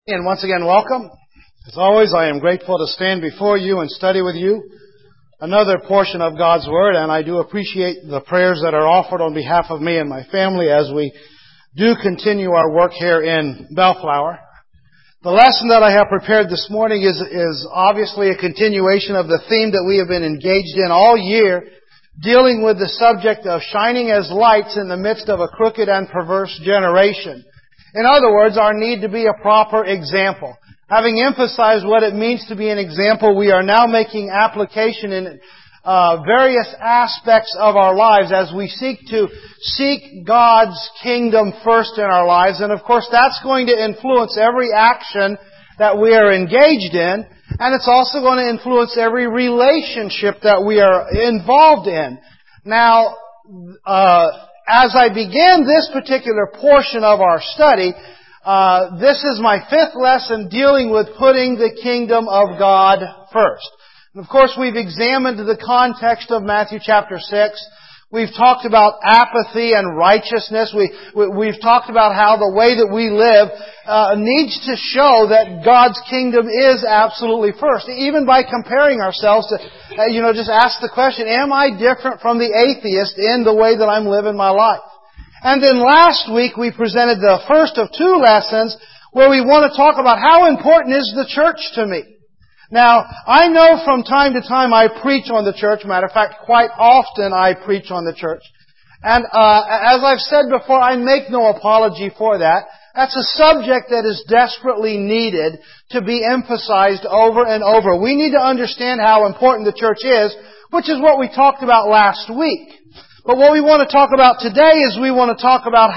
And once again, welcome. As always, I am grateful to stand before you and study with you another portion of God's Word, and I do appreciate the prayers that are offered on behalf of me and my family as we do continue our work here in Bellflower. The lesson that I have prepared this morning is obviously a continuation of the theme that we have been engaged in all year, dealing with the subject of shining as lights in the midst of a crooked and perverse generation. In other words, our need to be a proper example. Having emphasized what it means to be an example, we are now making application in various aspects of our lives as we seek God's kingdom first in our lives. And of course, that's going to influence every action that we are engaged in. And it's also going to influence every relationship that we are involved in. Now, as I begin this particular portion of our study, this is my fifth lesson dealing with putting the kingdom of God first. And of course, we've examined the context of Matthew chapter 6. We've talked about apathy and righteousness. We've talked about how the way that we live needs to show that God's kingdom is absolutely first. Even by comparing ourselves to, just ask the question, am I different from the atheist in the way that I'm living my life? And then last week we presented the first of two lessons where we want to talk about how important is the church to me. Now, I know from time to time I preach on the church. Matter of fact, quite often I preach on the church. And as I've said before, I make no apology for that. That's a subject that is desperately needed to be emphasized over and over. We need to understand how important the church is, which is what we talked about last week. But what we want to talk about today is we want to talk about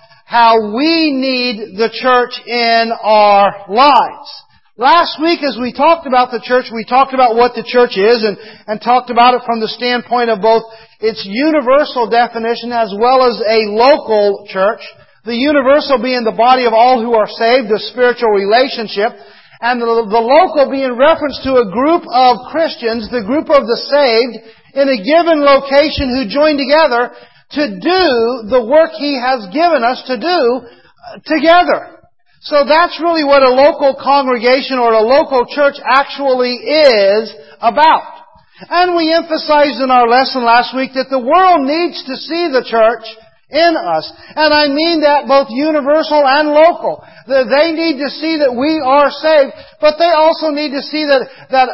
how we need the church in our lives. Last week, as we talked about the church, we talked about what the church is and talked about it from the standpoint of both its universal definition as well as a local church. The universal being the body of all who are saved, a spiritual relationship, and the local being reference to a group of Christians, the group of the saved, in a given location who join together to do the work He has given us to do together. So that's really what a local congregation or a local church actually is about. And we emphasized in our lesson last week that the world needs to see the church in us. And I mean that both universal and local. They need to see that we are saved, but they also need to see that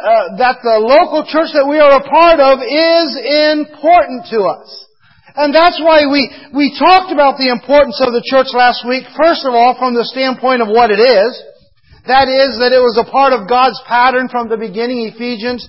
the local church that we are a part of is important to us. And that's why we talked about the importance of the church last week, first of all, from the standpoint of what it is. That is, that it was a part of God's pattern from the beginning, Ephesians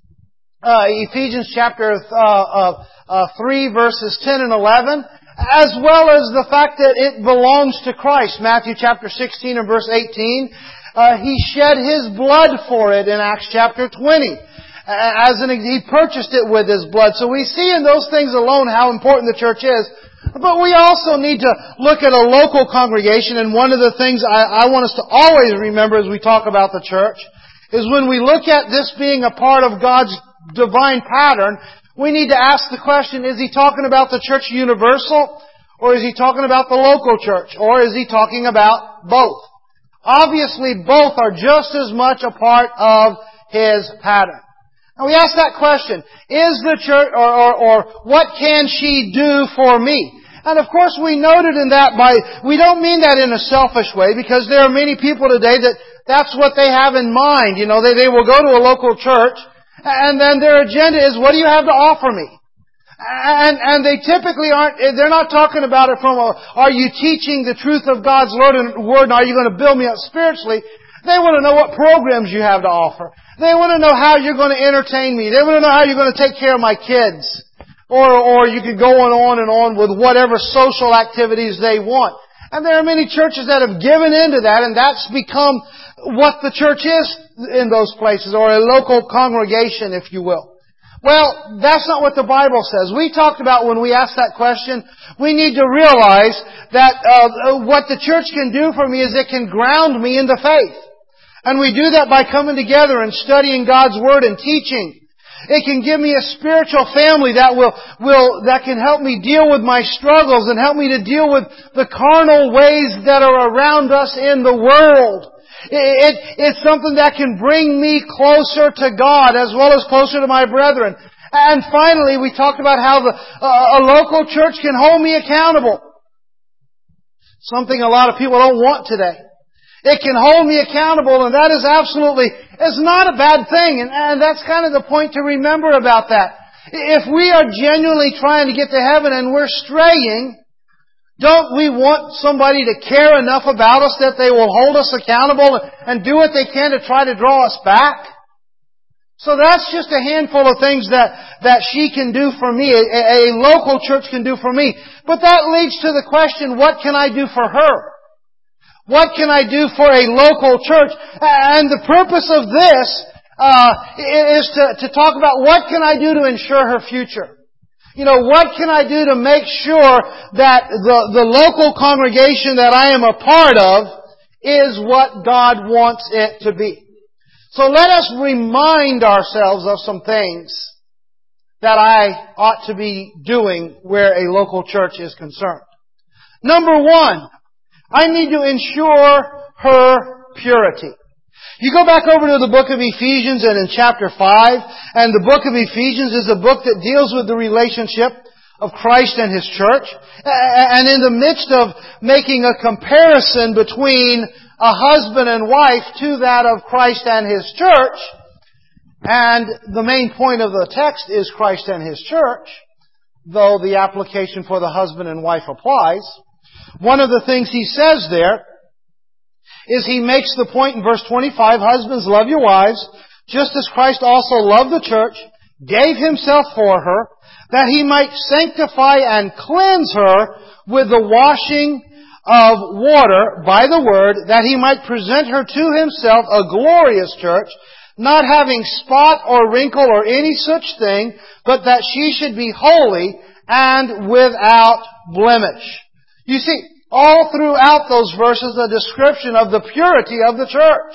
chapter 3, verses 10 and 11, as well as the fact that it belongs to Christ. Matthew chapter 16 and verse 18, He shed His blood for it in Acts chapter 20. He purchased it with His blood. So we see in those things alone how important the church is. But we also need to look at a local congregation. And one of the things I want us to always remember as we talk about the church is when we look at this being a part of God's divine pattern, we need to ask the question, is He talking about the church universal? Or is He talking about the local church? Or is He talking about both? Obviously, both are just as much a part of His pattern. And we ask that question, is the church, or what can she do for me? And of course we noted in that we don't mean that in a selfish way, because there are many people today that's what they have in mind. They will go to a local church, and then their agenda is, what do you have to offer me? And they typically they're not talking about it from are you teaching the truth of God's Word and are you going to build me up spiritually? They want to know what programs you have to offer. They want to know how you're going to entertain me. They want to know how you're going to take care of my kids. Or you could go on and on with whatever social activities they want. And there are many churches that have given into that, and that's become what the church is in those places, or a local congregation, if you will. Well, that's not what the Bible says. We talked about when we asked that question, we need to realize that what the church can do for me is it can ground me in the faith. And we do that by coming together and studying God's Word and teaching. It can give me a spiritual family that can help me deal with my struggles and help me to deal with the carnal ways that are around us in the world. It's something that can bring me closer to God as well as closer to my brethren. And finally, we talked about how a local church can hold me accountable. Something a lot of people don't want today. It can hold me accountable, and that is absolutely, it's not a bad thing. And that's kind of the point to remember about that. If we are genuinely trying to get to heaven and we're straying, don't we want somebody to care enough about us that they will hold us accountable and do what they can to try to draw us back? So that's just a handful of things that she can do for me, a local church can do for me. But that leads to the question, what can I do for her? What can I do for a local church? And the purpose of this is to talk about what can I do to ensure her future. What can I do to make sure that the local congregation that I am a part of is what God wants it to be. So let us remind ourselves of some things that I ought to be doing where a local church is concerned. Number one, I need to ensure her purity. You go back over to the book of Ephesians and in chapter 5, and the book of Ephesians is a book that deals with the relationship of Christ and His church. And in the midst of making a comparison between a husband and wife to that of Christ and His church, and the main point of the text is Christ and His church, though the application for the husband and wife applies, one of the things he says there is he makes the point in verse 25, husbands, love your wives, just as Christ also loved the church, gave Himself for her, that He might sanctify and cleanse her with the washing of water by the Word, that He might present her to Himself a glorious church, not having spot or wrinkle or any such thing, but that she should be holy and without blemish. You see, all throughout those verses, a description of the purity of the church.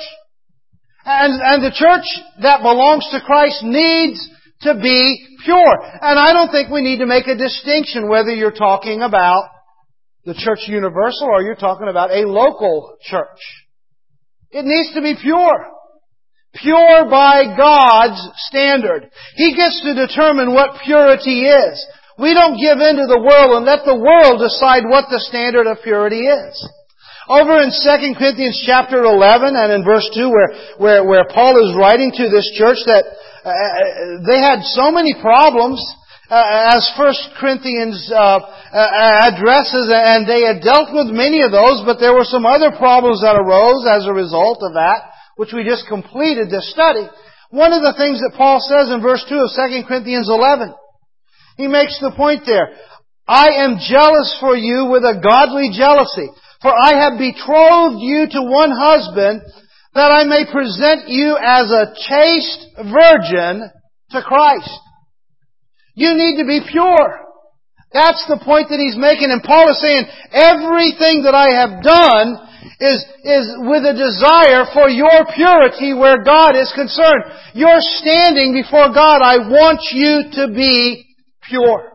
And the church that belongs to Christ needs to be pure. And I don't think we need to make a distinction whether you're talking about the church universal or you're talking about a local church. It needs to be pure. Pure by God's standard. He gets to determine what purity is. We don't give in to the world and let the world decide what the standard of purity is. Over in 2 Corinthians chapter 11 and in verse 2 where Paul is writing to this church that they had so many problems as 1 Corinthians addresses, and they had dealt with many of those, but there were some other problems that arose as a result of that, which we just completed this study. One of the things that Paul says in verse 2 of 2 Corinthians 11, he makes the point there, I am jealous for you with a godly jealousy, for I have betrothed you to one husband, that I may present you as a chaste virgin to Christ. You need to be pure. That's the point that he's making. And Paul is saying, everything that I have done is with a desire for your purity where God is concerned. You're standing before God. I want you to be pure.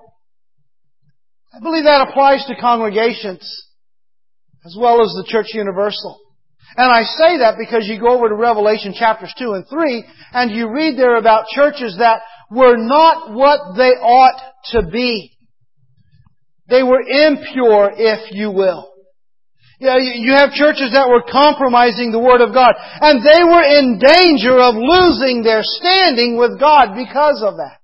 I believe that applies to congregations as well as the church universal. And I say that because you go over to Revelation chapters 2 and 3 and you read there about churches that were not what they ought to be. They were impure, if you will. You have churches that were compromising the Word of God. And they were in danger of losing their standing with God because of that.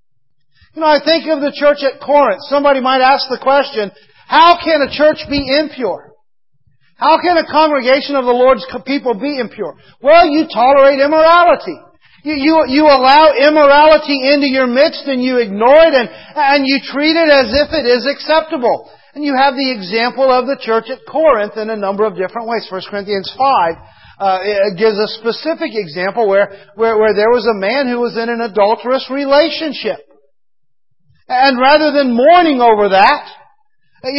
I think of the church at Corinth. Somebody might ask the question, how can a church be impure? How can a congregation of the Lord's people be impure? Well, you tolerate immorality. You allow immorality into your midst and you ignore it and you treat it as if it is acceptable. And you have the example of the church at Corinth in a number of different ways. 1 Corinthians 5 gives a specific example where there was a man who was in an adulterous relationship. And rather than mourning over that, they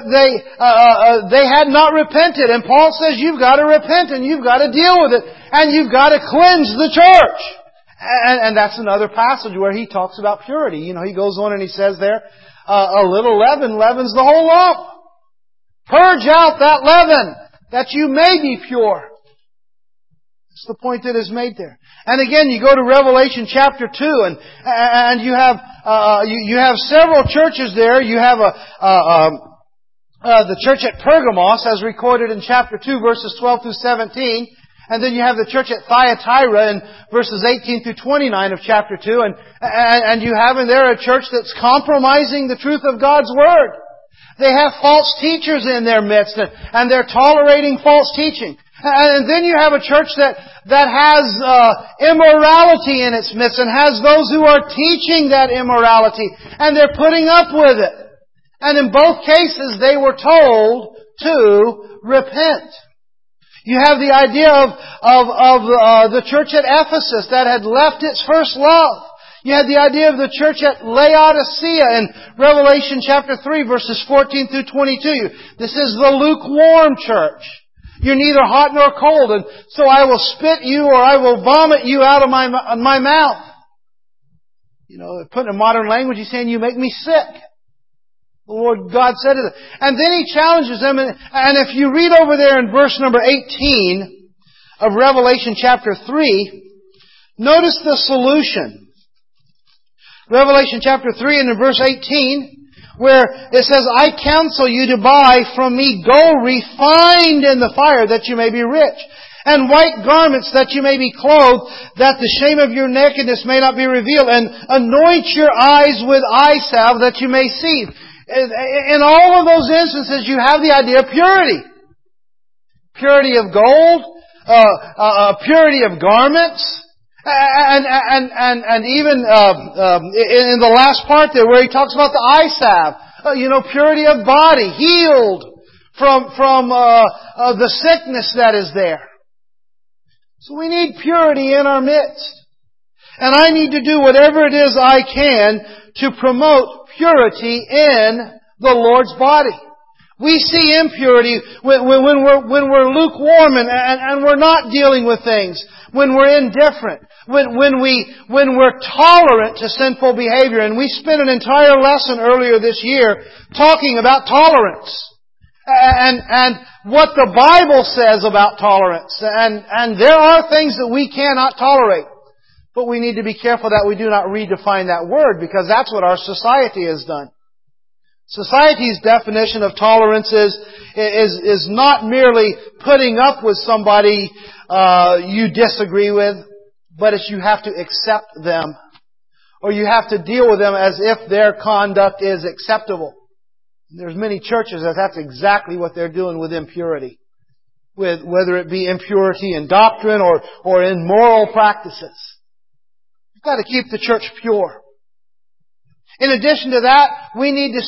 had not repented. And Paul says you've got to repent and you've got to deal with it. And you've got to cleanse the church. And that's another passage where he talks about purity. He goes on and he says there, a little leaven leavens the whole lump. Purge out that leaven that you may be pure. It's the point that is made there. And again, you go to Revelation chapter 2, and you have several churches there. You have the church at Pergamos, as recorded in chapter 2, verses 12 through 17. And then you have the church at Thyatira in verses 18 through 29 of chapter 2. And you have in there a church that's compromising the truth of God's Word. They have false teachers in their midst, and they're tolerating false teaching. And then you have a church that has immorality in its midst and has those who are teaching that immorality, and they're putting up with it. And in both cases, they were told to repent. You have the idea of the church at Ephesus that had left its first love. You had the idea of the church at Laodicea in Revelation chapter 3, verses 14 through 22. This is the lukewarm church. You're neither hot nor cold, and so I will spit you or I will vomit you out of my mouth. You know, put in modern language, he's saying, you make me sick. The Lord God said to them. And then He challenges them, and if you read over there in verse number 18 of Revelation chapter 3, notice the solution. Revelation chapter 3 and in verse 18, where it says, I counsel you to buy from me gold refined in the fire, that you may be rich, and white garments, that you may be clothed, that the shame of your nakedness may not be revealed, and anoint your eyes with eye salve, that you may see. In all of those instances, you have the idea of purity. Purity of gold, purity of garments, and even in the last part there where he talks about the eye salve, purity of body, healed from the sickness that is there. So we need purity in our midst. And I need to do whatever it is I can to promote purity in the Lord's body. We see impurity when we're lukewarm and we're not dealing with things, when we're indifferent, when we're tolerant to sinful behavior. And we spent an entire lesson earlier this year talking about tolerance and what the Bible says about tolerance. And there are things that we cannot tolerate. But we need to be careful that we do not redefine that word, because that's what our society has done. Society's definition of tolerance is not merely putting up with somebody you disagree with, but it's you have to accept them, or you have to deal with them as if their conduct is acceptable. There's many churches that's exactly what they're doing with impurity, whether it be impurity in doctrine or in moral practices. We've got to keep the church pure. In addition to that, we need to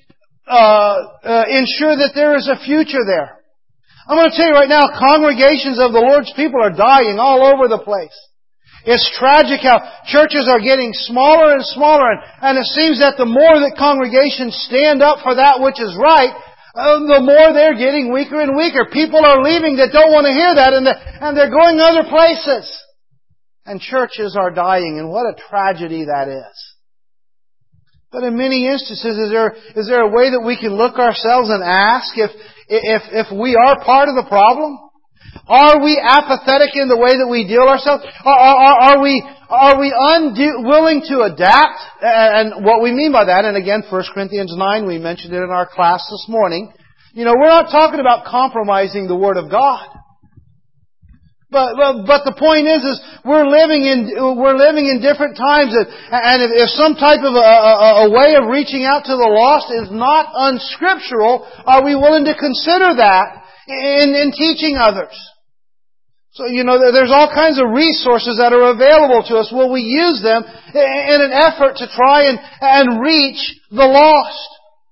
ensure that there is a future there. I'm going to tell you right now, congregations of the Lord's people are dying all over the place. It's tragic how churches are getting smaller and smaller, and it seems that the more that congregations stand up for that which is right, the more they're getting weaker and weaker. People are leaving that don't want to hear that, and they're going other places. And churches are dying, and what a tragedy that is. But in many instances, is there a way that we can look ourselves and ask if we are part of the problem? Are we apathetic in the way that we deal ourselves? Are we willing to adapt? And what we mean by that, and again, 1 Corinthians 9, we mentioned it in our class this morning. We're not talking about compromising the Word of God. But the point is we're living in different times, and if some type of a way of reaching out to the lost is not unscriptural, are we willing to consider that in teaching others? So, there's all kinds of resources that are available to us. Will we use them in an effort to try and reach the lost?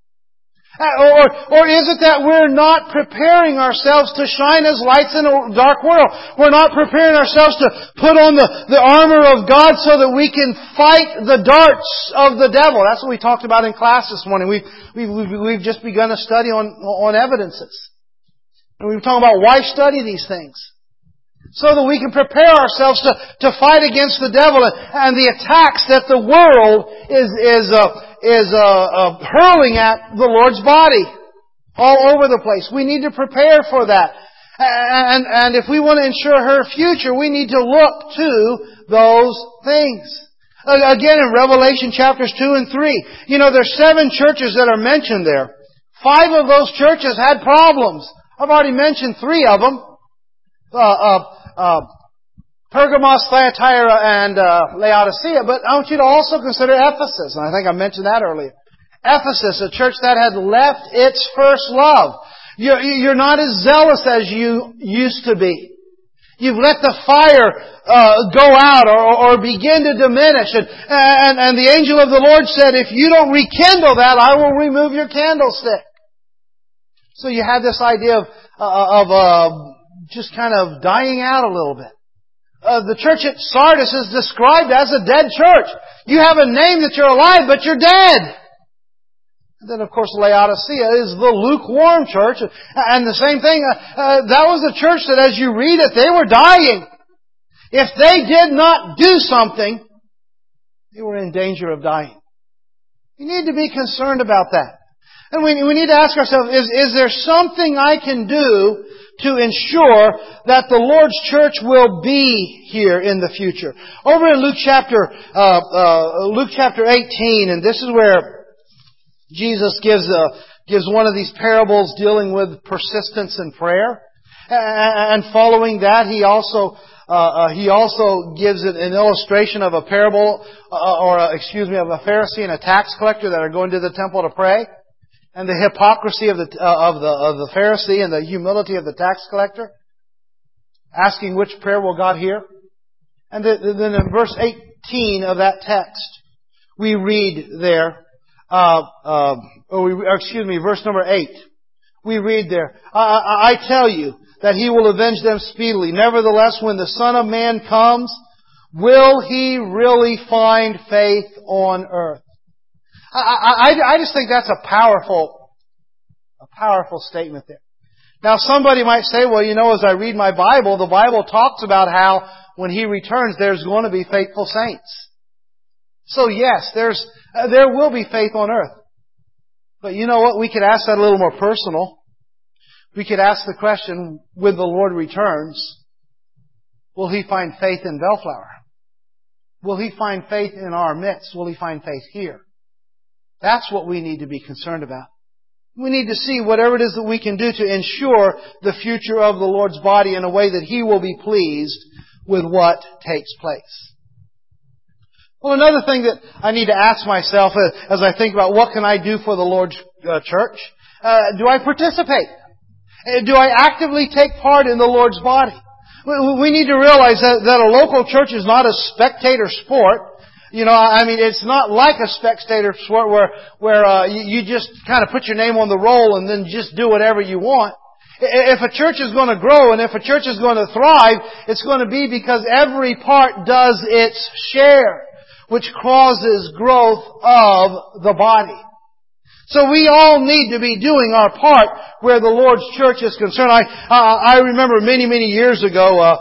Or is it that we're not preparing ourselves to shine as lights in a dark world? We're not preparing ourselves to put on the armor of God so that we can fight the darts of the devil. That's what we talked about in class this morning. We've just begun a study on evidences. And we've talked about why study these things. So that we can prepare ourselves to fight against the devil and the attacks that the world is hurling at the Lord's body all over the place. We need to prepare for that. And if we want to ensure her future, we need to look to those things. Again, in Revelation chapters 2 and 3, there's 7 churches that are mentioned there. 5 of those churches had problems. I've already mentioned 3 of them. Pergamos, Thyatira, and Laodicea. But I want you to also consider Ephesus. And I think I mentioned that earlier. Ephesus, a church that had left its first love. You're not as zealous as you used to be. You've let the fire go out or begin to diminish. And the angel of the Lord said, if you don't rekindle that, I will remove your candlestick. So you had this idea of just kind of dying out a little bit. The church at Sardis is described as a dead church. You have a name that you're alive, but you're dead. And then, of course, Laodicea is the lukewarm church. And the same thing, that was a church that as you read it, they were dying. If they did not do something, they were in danger of dying. We need to be concerned about that. And we need to ask ourselves, is there something I can do to ensure that the Lord's church will be here in the future? Over in Luke chapter 18, and this is where Jesus gives one of these parables dealing with persistence in prayer. And following that, He also gives an illustration of a parable, of a Pharisee and a tax collector that are going to the temple to pray. And the hypocrisy of the Pharisee and the humility of the tax collector, asking which prayer will God hear. And then in verse 18 of that text, we read there, verse number 8, we read there, I tell you that He will avenge them speedily. Nevertheless, when the Son of Man comes, will He really find faith on earth? I just think that's a powerful statement there. Now somebody might say, well, as I read my Bible, the Bible talks about how when He returns, there's going to be faithful saints. So yes, there will be faith on earth. But you know what? We could ask that a little more personal. We could ask the question, when the Lord returns, will He find faith in Bellflower? Will He find faith in our midst? Will He find faith here? That's what we need to be concerned about. We need to see whatever it is that we can do to ensure the future of the Lord's body in a way that He will be pleased with what takes place. Well, another thing that I need to ask myself as I think about what can I do for the Lord's church, do I participate? Do I actively take part in the Lord's body? We need to realize that a local church is not a spectator sport. It's not like a spectator sport where you just kind of put your name on the roll and then just do whatever you want. If a church is going to grow and if a church is going to thrive, it's going to be because every part does its share, which causes growth of the body. So we all need to be doing our part where the Lord's church is concerned. I remember many years ago,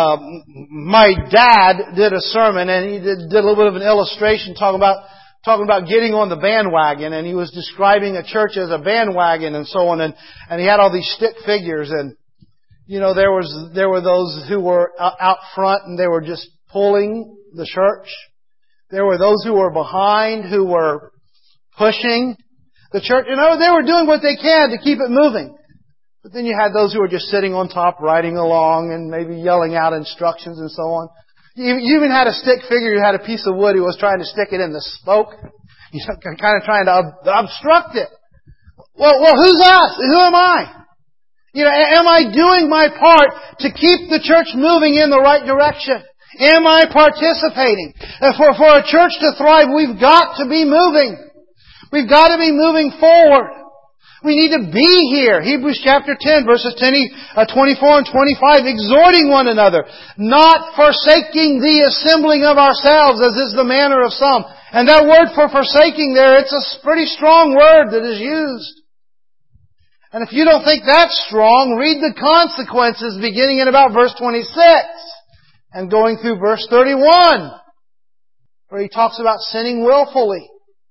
my dad did a sermon and he did a little bit of an illustration talking about getting on the bandwagon, and he was describing a church as a bandwagon and so on, and he had all these stick figures, and there were those who were out front and they were just pulling the church. There were those who were behind who were pushing the church. They were doing what they can to keep it moving. But then you had those who were just sitting on top, riding along, and maybe yelling out instructions and so on. You even had a stick figure who had a piece of wood who was trying to stick it in the spoke, kind of trying to obstruct it. Well, who's us? Who am I? Am I doing my part to keep the church moving in the right direction? Am I participating? For a church to thrive, we've got to be moving. We've got to be moving forward. We need to be here. Hebrews chapter 10, verses 24 and 25, exhorting one another, not forsaking the assembling of ourselves, as is the manner of some. And that word for forsaking there, it's a pretty strong word that is used. And if you don't think that's strong, read the consequences beginning in about verse 26 and going through verse 31, where he talks about sinning willfully.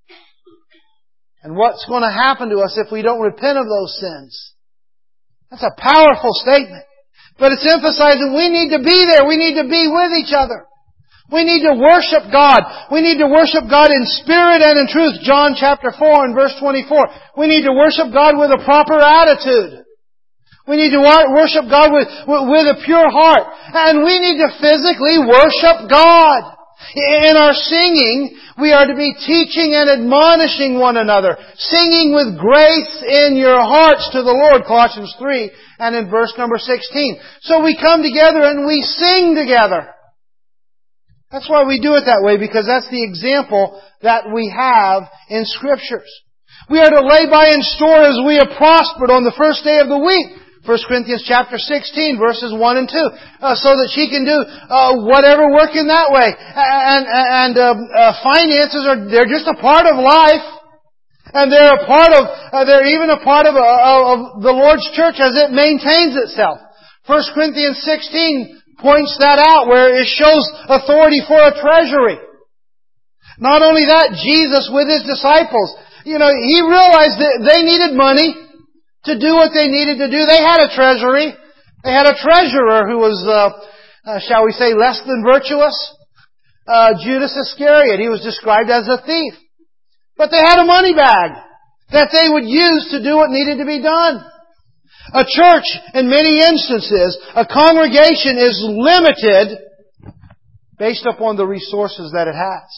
And what's going to happen to us if we don't repent of those sins? That's a powerful statement. But it's emphasizing we need to be there. We need to be with each other. We need to worship God. We need to worship God in spirit and in truth. John chapter 4 and verse 24. We need to worship God with a proper attitude. We need to worship God with a pure heart. And we need to physically worship God. In our singing, we are to be teaching and admonishing one another. Singing with grace in your hearts to the Lord, Colossians 3 and in verse number 16. So we come together and we sing together. That's why we do it that way, because that's the example that we have in Scriptures. We are to lay by in store as we have prospered on the first day of the week. 1 Corinthians chapter 16, verses 1 and 2. So that she can do whatever work in that way. And finances they're just a part of life. And they're even a part of the Lord's church as it maintains itself. 1 Corinthians 16 points that out, where it shows authority for a treasury. Not only that, Jesus with His disciples, He realized that they needed money to do what they needed to do. They had a treasury. They had a treasurer who was, shall we say, less than virtuous. Judas Iscariot. He was described as a thief. But they had a money bag that they would use to do what needed to be done. A church, in many instances, a congregation is limited based upon the resources that it has.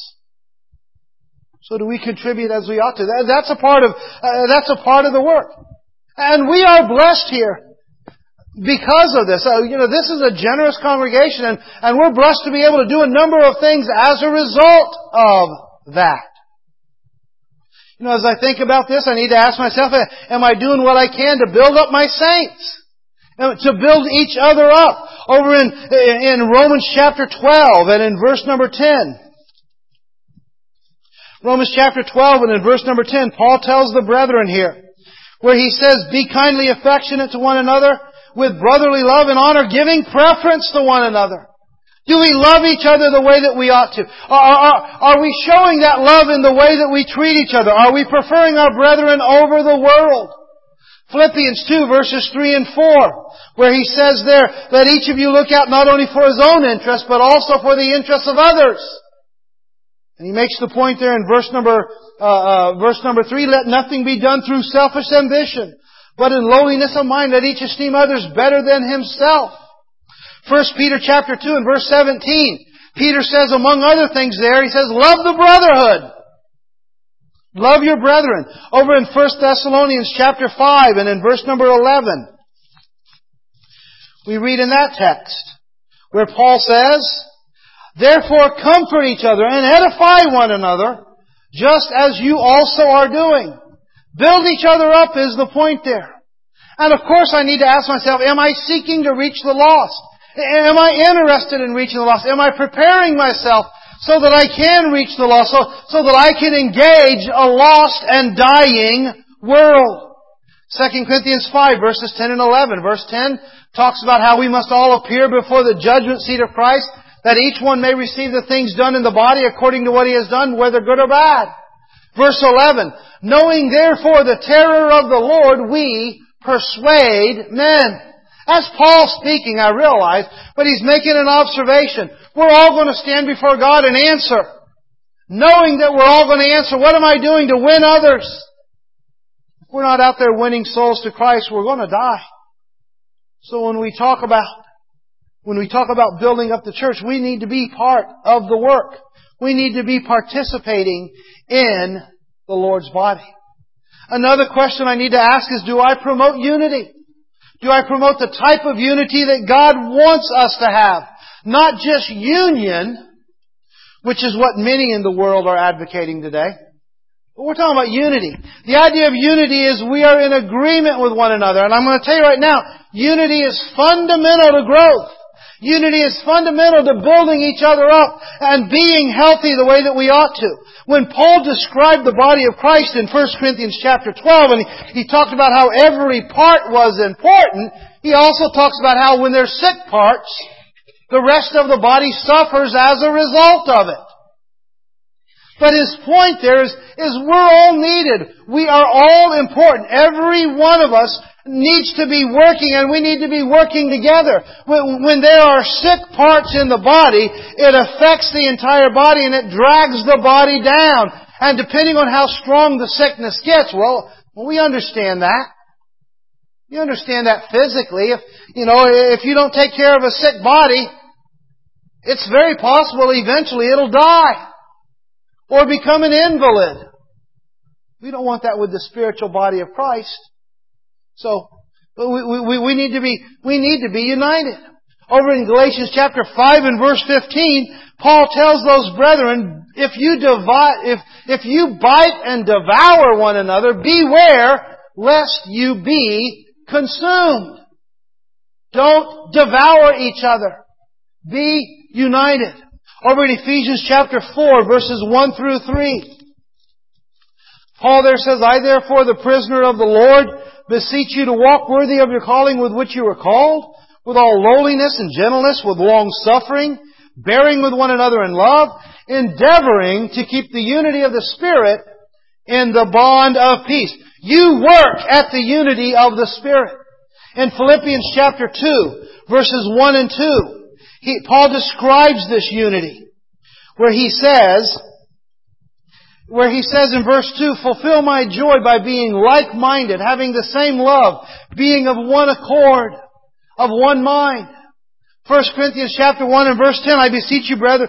So do we contribute as we ought to? That's a part of the work. And we are blessed here because of this. This is a generous congregation, and we're blessed to be able to do a number of things as a result of that. As I think about this, I need to ask myself, am I doing what I can to build up my saints? To build each other up. Over in Romans chapter 12 and in verse number 10. Romans chapter 12 and in verse number 10, Paul tells the brethren here, where he says, be kindly affectionate to one another with brotherly love and honor, giving preference to one another. Do we love each other the way that we ought to? Are we showing that love in the way that we treat each other? Are we preferring our brethren over the world? Philippians 2 verses 3 and 4, where he says there, let each of you look out not only for his own interest, but also for the interests of others. And he makes the point there in verse number 3, let nothing be done through selfish ambition, but in lowliness of mind let each esteem others better than himself. 1 Peter chapter 2 and verse 17. Peter says, among other things there, he says, love the brotherhood. Love your brethren. Over in 1 Thessalonians chapter 5 and in verse number 11, we read in that text where Paul says, therefore comfort each other and edify one another, just as you also are doing. Build each other up is the point there. And of course I need to ask myself, am I seeking to reach the lost? Am I interested in reaching the lost? Am I preparing myself so that I can reach the lost, so that I can engage a lost and dying world? 2 Corinthians 5 verses 10 and 11. Verse 10 talks about how we must all appear before the judgment seat of Christ, that each one may receive the things done in the body according to what he has done, whether good or bad. Verse 11, knowing therefore the terror of the Lord, we persuade men. That's Paul speaking, I realize, but he's making an observation. We're all going to stand before God and answer. Knowing that we're all going to answer, what am I doing to win others? If we're not out there winning souls to Christ, we're going to die. So when we talk about building up the church, we need to be part of the work. We need to be participating in the Lord's body. Another question I need to ask is, do I promote unity? Do I promote the type of unity that God wants us to have? Not just union, which is what many in the world are advocating today. But we're talking about unity. The idea of unity is we are in agreement with one another. And I'm going to tell you right now, unity is fundamental to growth. Unity is fundamental to building each other up and being healthy the way that we ought to. When Paul described the body of Christ in 1 Corinthians chapter 12, and he talked about how every part was important, he also talks about how when there's sick parts, the rest of the body suffers as a result of it. But his point there is we're all needed. We are all important. Every one of us needs to be working, and we need to be working together. When there are sick parts in the body, it affects the entire body and it drags the body down. And depending on how strong the sickness gets, well, we understand that. You understand that physically. If you don't take care of a sick body, it's very possible eventually it'll die or become an invalid. We don't want that with the spiritual body of Christ. So, we need to be united. Over in Galatians chapter 5 and verse 15, Paul tells those brethren, if you bite and devour one another, beware lest you be consumed. Don't devour each other. Be united. Over in Ephesians chapter 4, verses 1 through 3, Paul there says, I therefore, the prisoner of the Lord, beseech you to walk worthy of your calling with which you were called, with all lowliness and gentleness, with long suffering, bearing with one another in love, endeavoring to keep the unity of the Spirit in the bond of peace. You work at the unity of the Spirit. In Philippians chapter 2, verses 1 and 2, Paul describes this unity, where he says in verse 2, fulfill my joy by being like-minded, having the same love, being of one accord, of one mind. 1 Corinthians chapter 1 and verse 10, I beseech you, brethren,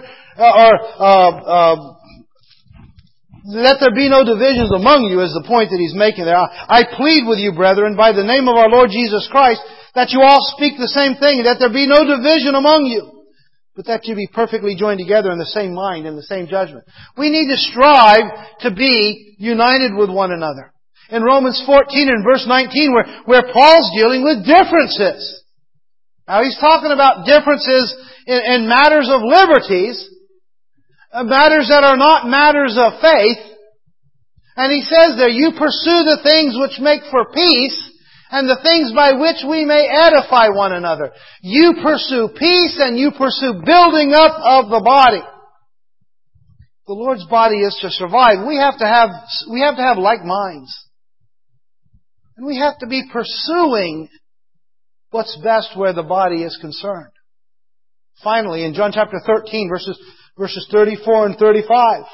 let there be no divisions among you, is the point that he's making there. I plead with you, brethren, by the name of our Lord Jesus Christ, that you all speak the same thing, that there be no division among you, but that you be perfectly joined together in the same mind and the same judgment. We need to strive to be united with one another. In Romans 14 and verse 19, where Paul's dealing with differences. Now he's talking about differences in matters of liberties, matters that are not matters of faith. And he says there, you pursue the things which make for peace, and the things by which we may edify one another. You pursue peace and you pursue building up of the body. The Lord's body is to survive. We have to have like minds. And we have to be pursuing what's best where the body is concerned. Finally, in John chapter 13, verses 34 and 35,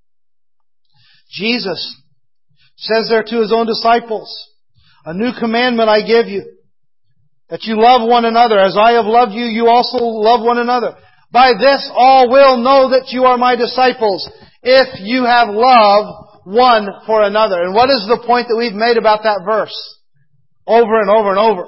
Jesus says there to His own disciples, a new commandment I give you, that you love one another. As I have loved you, you also love one another. By this all will know that you are my disciples, if you have love one for another. And what is the point that we've made about that verse? Over and over and over.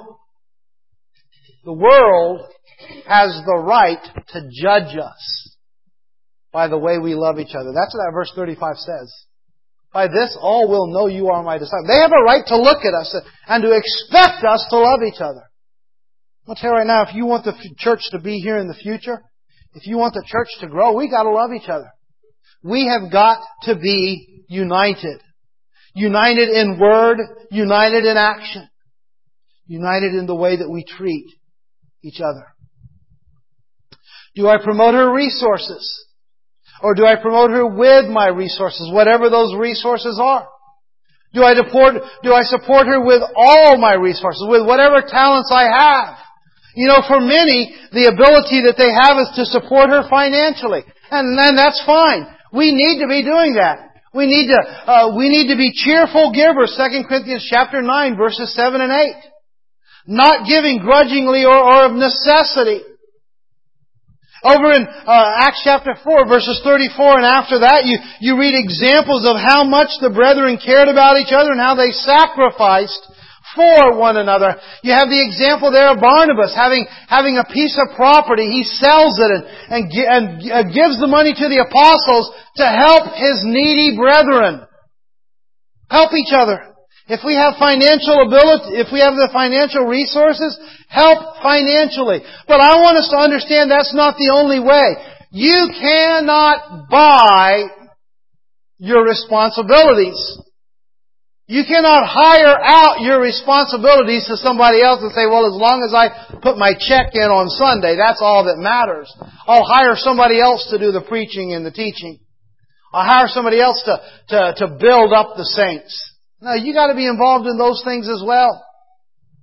The world has the right to judge us by the way we love each other. That's what that verse 35 says. By this all will know you are my disciples. They have a right to look at us and to expect us to love each other. I'll tell you right now, if you want the church to be here in the future, if you want the church to grow, we got to love each other. We have got to be united. United in word, united in action. United in the way that we treat each other. Do I promote her resources? Or do I promote her with my resources, whatever those resources are? Do I support her with all my resources, with whatever talents I have? For many, the ability that they have is to support her financially. And then that's fine. We need to be doing that. We need to be cheerful givers, 2 Corinthians chapter 9, verses 7 and 8. Not giving grudgingly or of necessity. Over in Acts chapter 4, verses 34 and after that, you read examples of how much the brethren cared about each other and how they sacrificed for one another. You have the example there of Barnabas having a piece of property. He sells it and gives the money to the apostles to help his needy brethren. Help each other. If we have financial ability, if we have the financial resources, help financially. But I want us to understand that's not the only way. You cannot buy your responsibilities. You cannot hire out your responsibilities to somebody else and say, well, as long as I put my check in on Sunday, that's all that matters. I'll hire somebody else to do the preaching and the teaching. I'll hire somebody else to build up the saints. No, you got to be involved in those things as well.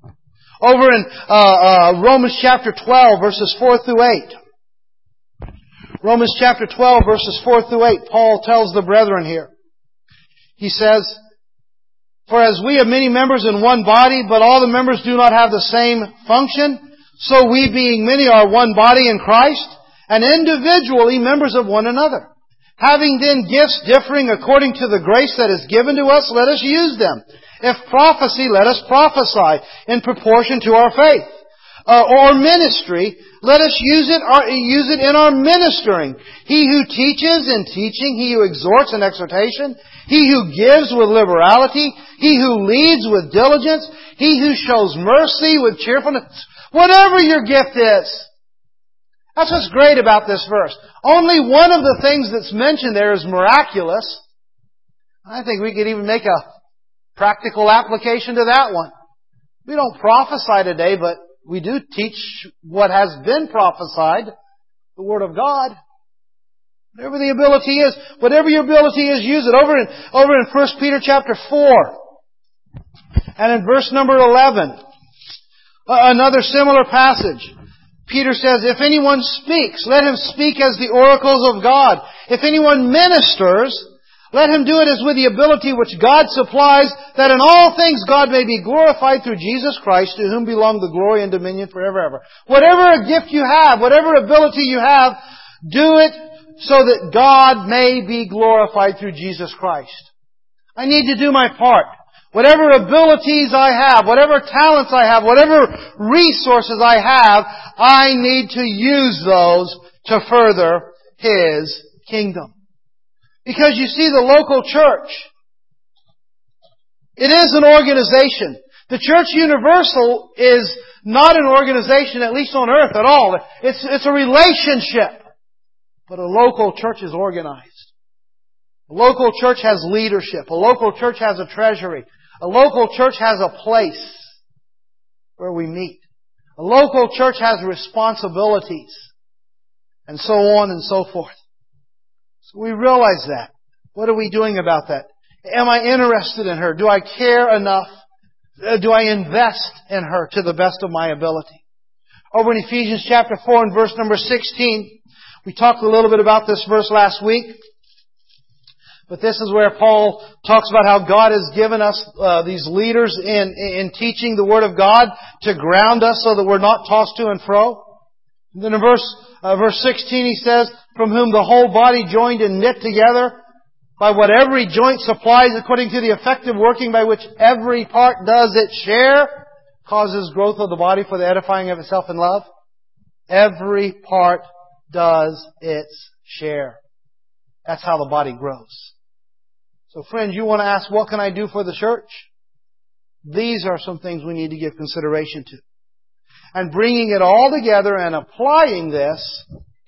Over in Romans chapter 12, verses 4 through 8. Romans chapter 12, verses 4 through 8, Paul tells the brethren here. He says, "For as we have many members in one body, but all the members do not have the same function, so we being many are one body in Christ, and individually members of one another. Having then gifts differing according to the grace that is given to us, let us use them. If prophecy, let us prophesy in proportion to our faith. Or ministry, let us use it in our ministering. He who teaches in teaching, he who exhorts in exhortation, he who gives with liberality, he who leads with diligence, he who shows mercy with cheerfulness." Whatever your gift is. That's what's great about this verse. Only one of the things that's mentioned there is miraculous. I think we could even make a practical application to that one. We don't prophesy today, but we do teach what has been prophesied, the Word of God. Whatever the ability is, whatever your ability is, use it. Over in 1 Peter chapter 4, and in verse number 11, another similar passage. Peter says, "If anyone speaks, let him speak as the oracles of God. If anyone ministers, let him do it as with the ability which God supplies, that in all things God may be glorified through Jesus Christ, to whom belong the glory and dominion forever and ever." Whatever a gift you have, whatever ability you have, do it so that God may be glorified through Jesus Christ. I need to do my part. Whatever abilities I have, whatever talents I have, whatever resources I have, I need to use those to further His kingdom. Because you see, the local church, it is an organization. The Church Universal is not an organization, at least on earth at all. It's a relationship. But a local church is organized. A local church has leadership. A local church has a treasury. A local church has a place where we meet. A local church has responsibilities. And so on and so forth. So we realize that. What are we doing about that? Am I interested in her? Do I care enough? Do I invest in her to the best of my ability? Over in Ephesians chapter 4 and verse number 16, we talked a little bit about this verse last week. But this is where Paul talks about how God has given us these leaders in teaching the Word of God to ground us so that we're not tossed to and fro. And then in verse 16 he says, "From whom the whole body joined and knit together by what every joint supplies according to the effective working by which every part does its share, causes growth of the body for the edifying of itself in love." Every part does its share. That's how the body grows. So friends, you want to ask, what can I do for the church? These are some things we need to give consideration to. And bringing it all together and applying this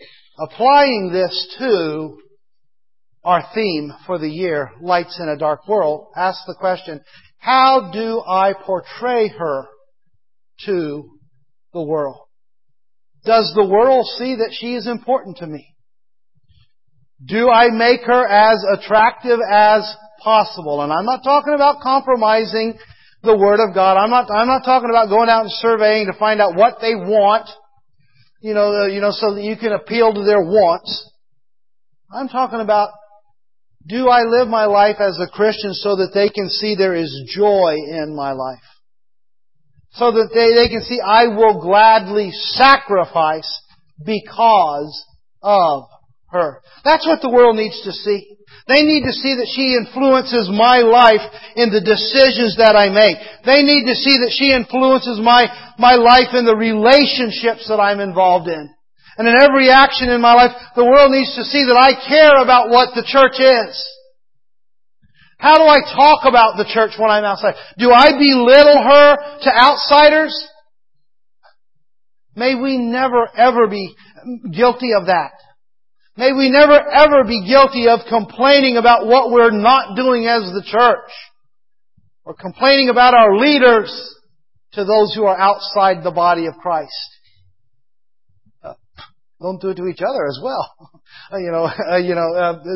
to our theme for the year, Lights in a Dark World, ask the question, how do I portray her to the world? Does the world see that she is important to me? Do I make her as attractive as possible? And I'm not talking about compromising the Word of God. I'm not talking about going out and surveying to find out what they want, so that you can appeal to their wants. I'm talking about, do I live my life as a Christian so that they can see there is joy in my life? So that they can see I will gladly sacrifice because of her. That's what the world needs to see. They need to see that she influences my life in the decisions that I make. They need to see that she influences my life in the relationships that I'm involved in. And in every action in my life, the world needs to see that I care about what the church is. How do I talk about the church when I'm outside? Do I belittle her to outsiders? May we never ever be guilty of that. May we never ever be guilty of complaining about what we're not doing as the church. Or complaining about our leaders to those who are outside the body of Christ. Don't do it to each other as well.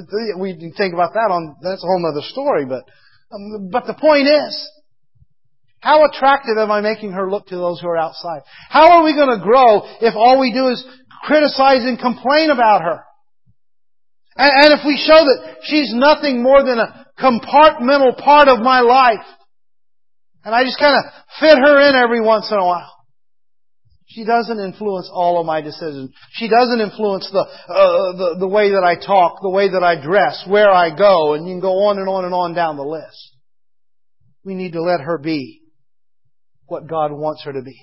We think about that that's a whole other story, but the point is, How attractive am I making her look to those who are outside? How are we going to grow if all we do is criticize and complain about her? And if we show that she's nothing more than a compartmental part of my life, and I just kind of fit her in every once in a while. She doesn't influence all of my decisions. She doesn't influence the way that I talk, the way that I dress, where I go, and you can go on and on and on down the list. We need to let her be what God wants her to be.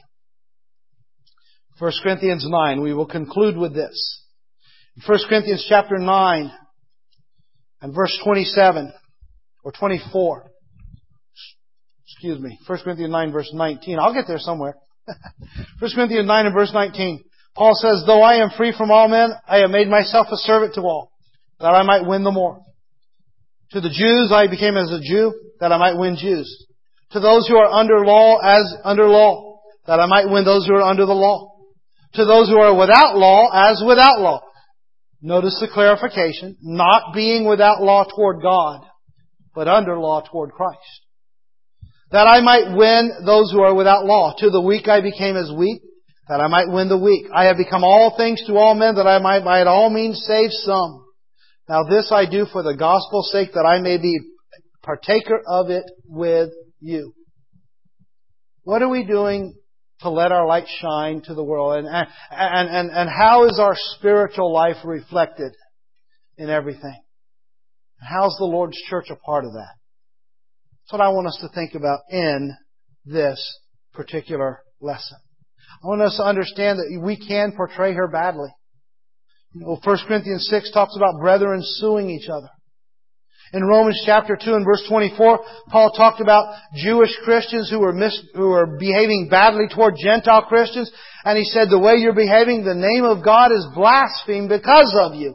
1 Corinthians 9, we will conclude with this. 1 Corinthians chapter 9 and verse 27 or 24. Excuse me. 1 Corinthians 9 verse 19. I'll get there somewhere. 1 Corinthians 9 and verse 19. Paul says, though I am free from all men, I have made myself a servant to all, that I might win the more. To the Jews I became as a Jew, that I might win Jews. To those who are under law, as under law, that I might win those who are under the law. To those who are without law, as without law. Notice the clarification. Not being without law toward God, but under law toward Christ. That I might win those who are without law. To the weak I became as weak, that I might win the weak. I have become all things to all men, that I might by all means save some. Now this I do for the gospel's sake, that I may be partaker of it with you. What are we doing to let our light shine to the world? And how is our spiritual life reflected in everything? How's the Lord's church a part of that? That's what I want us to think about in this particular lesson. I want us to understand that we can portray her badly. 1 Corinthians 6 talks about brethren suing each other. In Romans chapter 2 and verse 24, Paul talked about Jewish Christians who were behaving badly toward Gentile Christians. And he said, the way you're behaving, the name of God is blasphemed because of you.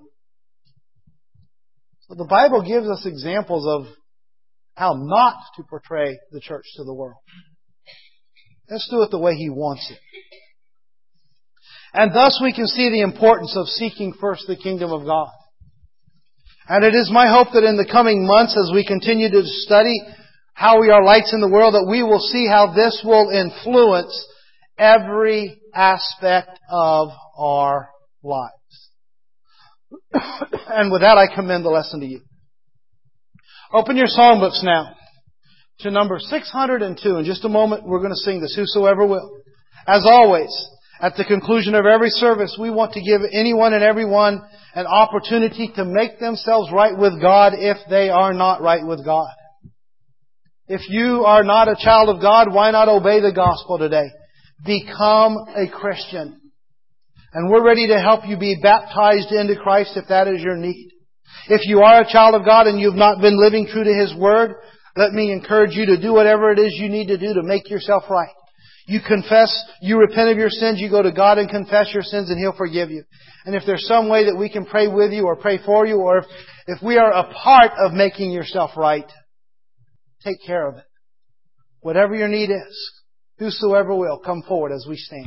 So the Bible gives us examples of how not to portray the church to the world. Let's do it the way He wants it. And thus we can see the importance of seeking first the kingdom of God. And it is my hope that in the coming months, as we continue to study how we are lights in the world, that we will see how this will influence every aspect of our lives. And with that, I commend the lesson to you. Open your songbooks now to number 602. In just a moment, we're going to sing this, Whosoever Will. As always, at the conclusion of every service, we want to give anyone and everyone an opportunity to make themselves right with God if they are not right with God. If you are not a child of God, why not obey the gospel today? Become a Christian. And we're ready to help you be baptized into Christ if that is your need. If you are a child of God and you've not been living true to His Word, let me encourage you to do whatever it is you need to do to make yourself right. You confess, you repent of your sins, you go to God and confess your sins and He'll forgive you. And if there's some way that we can pray with you or pray for you, or if we are a part of making yourself right, take care of it. Whatever your need is, whosoever will, come forward as we stand.